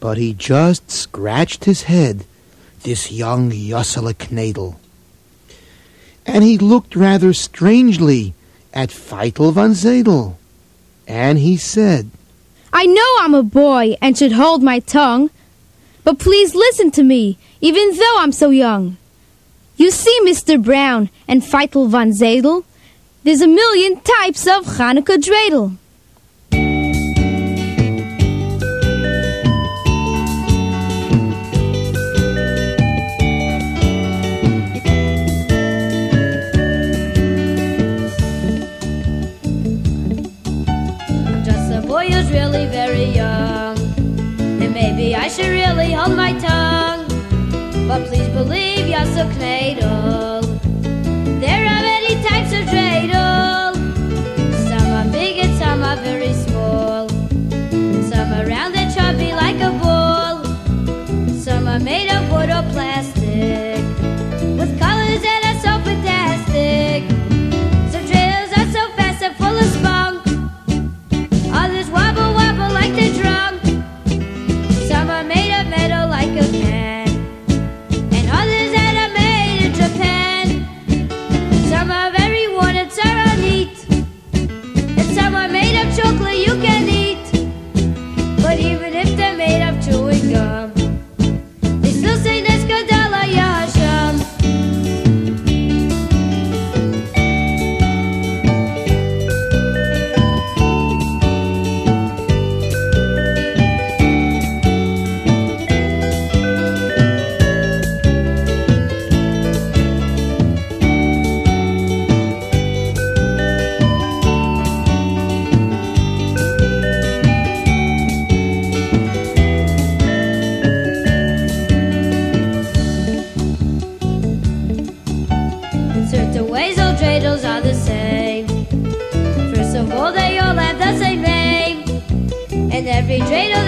but he just scratched his head, this young Jossele Knedel. And he looked rather strangely at Feitel van Zedel. And he said, I know I'm a boy and should hold my tongue, but please listen to me, even though I'm so young. You see, Mr. Brown and Feitel van Zedel, there's a million types of Hanukkah dreidel. I'm just a boy who's really very young, and maybe I should really hold my tongue. But please believe Jossele Knedel, there are many types of dreidel. Some are big and some are very small. Some are round and chubby like a ball. Some are made of wood or plastic, with colors that are so fantastic. Some dreidels are so fast and full of spunk. Others wobble, wobble like they're drunk. Some are made of metal like a can, and others that are made in Japan. Some are very worn and some are neat, and some are made of chocolate you can eat. But even if they're made of chewing gum, they still say Neskadala Yasham. In certain ways, all dreidels are the same. First of all, they all have the same name, and every dreidel